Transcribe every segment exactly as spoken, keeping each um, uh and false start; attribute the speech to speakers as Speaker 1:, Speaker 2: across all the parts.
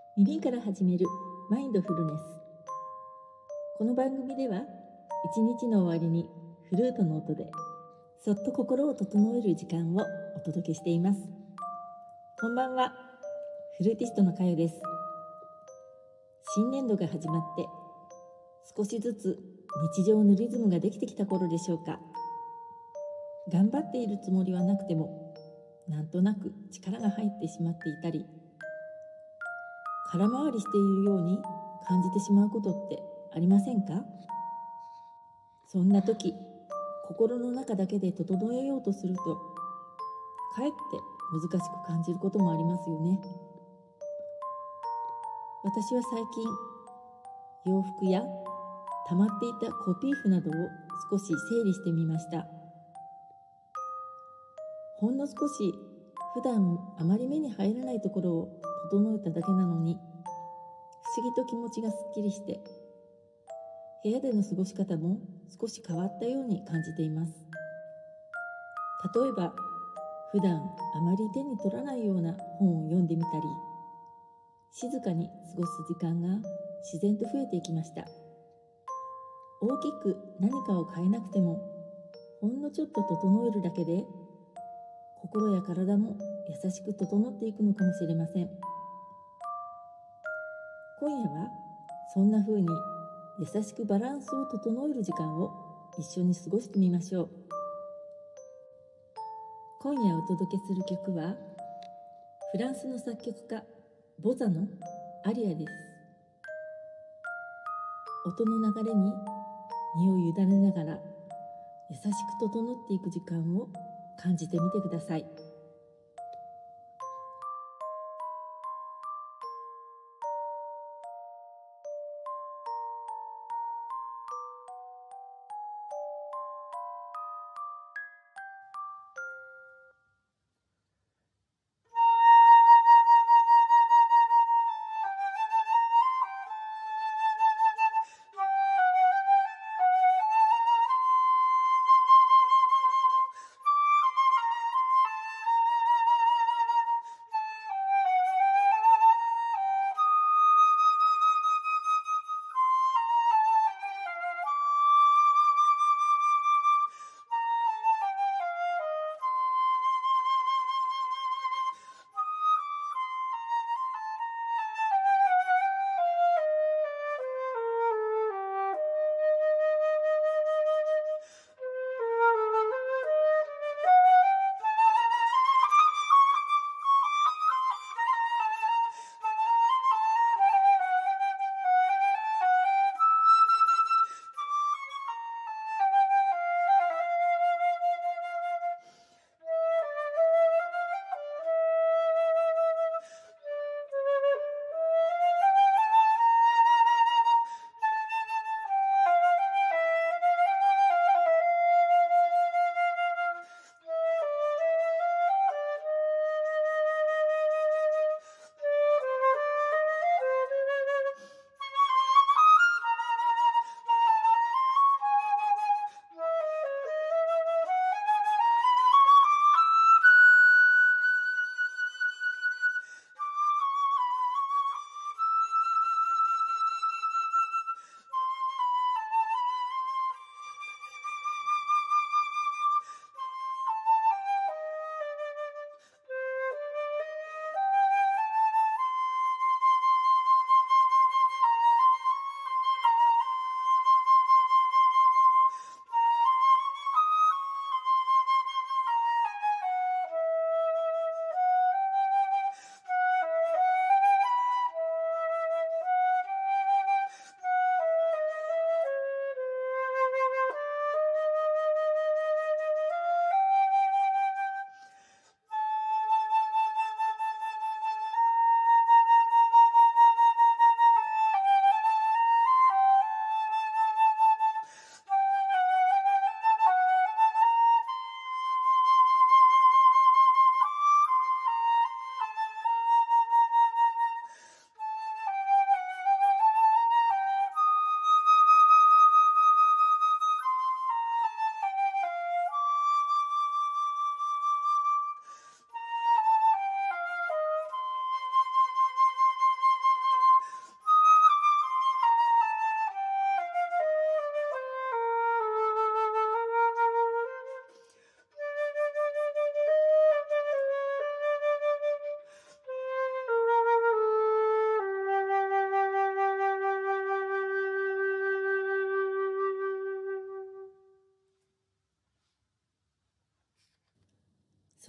Speaker 1: 耳から始めるマインドフルネス。この番組では一日の終わりにフルートの音でそっと心を整える時間をお届けしています。こんばんは、フルーティストのかよです。新年度が始まって少しずつ日常のリズムができてきた頃でしょうか。頑張っているつもりはなくてもなんとなく力が入ってしまっていたり、空回りしているように感じてしまうことってありませんか？そんな時、心の中だけで整えようとするとかえって難しく感じることもありますよね。私は最近、洋服や溜まっていたコピー譜などを少し整理してみました。ほんの少し普段あまり目に入らないところを整えただけなのに、不思議と気持ちがすっきりして、部屋での過ごし方も少し変わったように感じています。例えば、普段あまり手に取らないような本を読んでみたり、静かに過ごす時間が自然と増えていきました。大きく何かを変えなくても、ほんのちょっと整えるだけで、心や体も優しく整っていくのかもしれません。今夜はそんな風に優しくバランスを整える時間を一緒に過ごしてみましょう。今夜お届けする曲はフランスの作曲家ボザのアリアです。音の流れに身を委ねながら優しく整っていく時間を感じてみてください。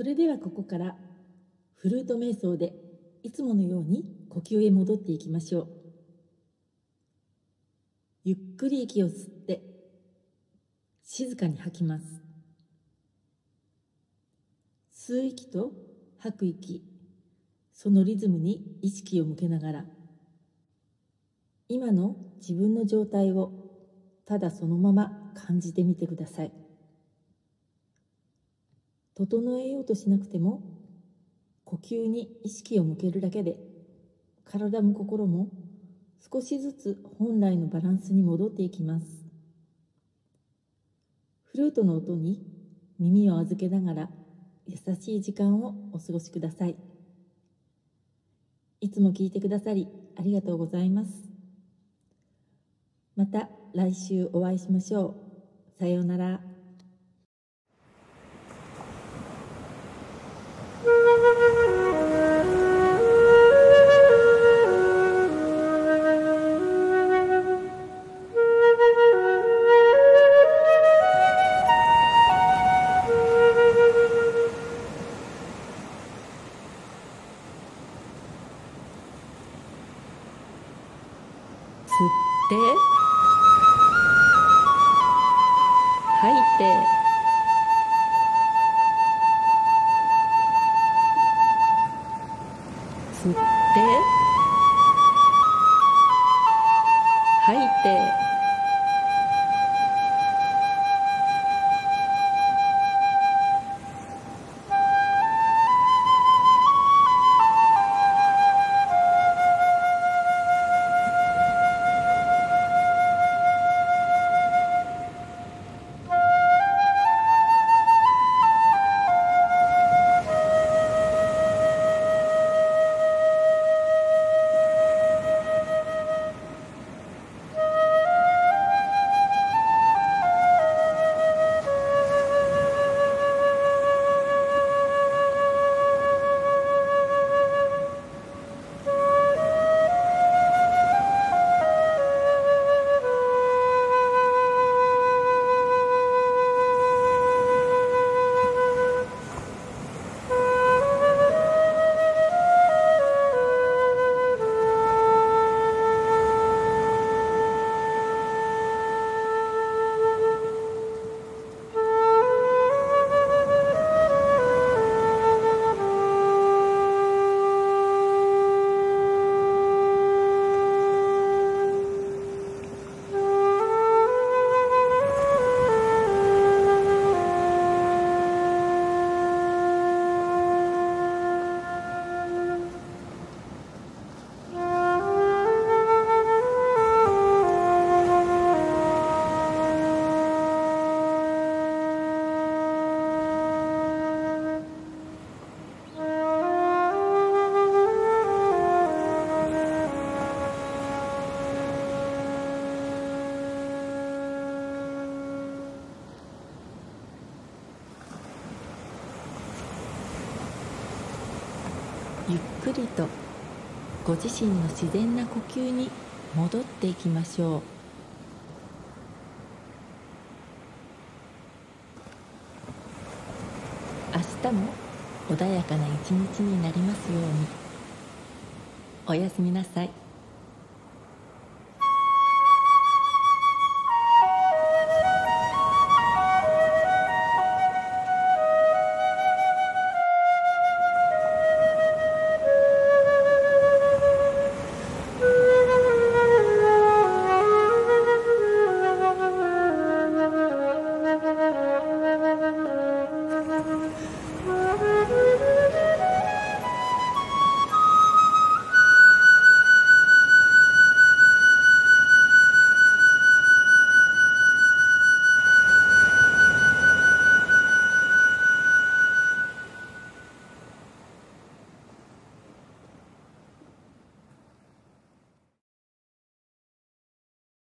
Speaker 1: それではここからフルート瞑想でいつものように呼吸へ戻っていきましょう。ゆっくり息を吸って静かに吐きます。吸う息と吐く息、そのリズムに意識を向けながら、今の自分の状態をただそのまま感じてみてください。整えようとしなくても、呼吸に意識を向けるだけで、体も心も少しずつ本来のバランスに戻っていきます。フルートの音に耳を預けながら優しい時間をお過ごしください。いつも聞いてくださりありがとうございます。また来週お会いしましょう。さようなら。吸って吐いて吸って吐いてゆっくりとご自身の自然な呼吸に戻っていきましょう。明日も穏やかな一日になりますように。おやすみなさい。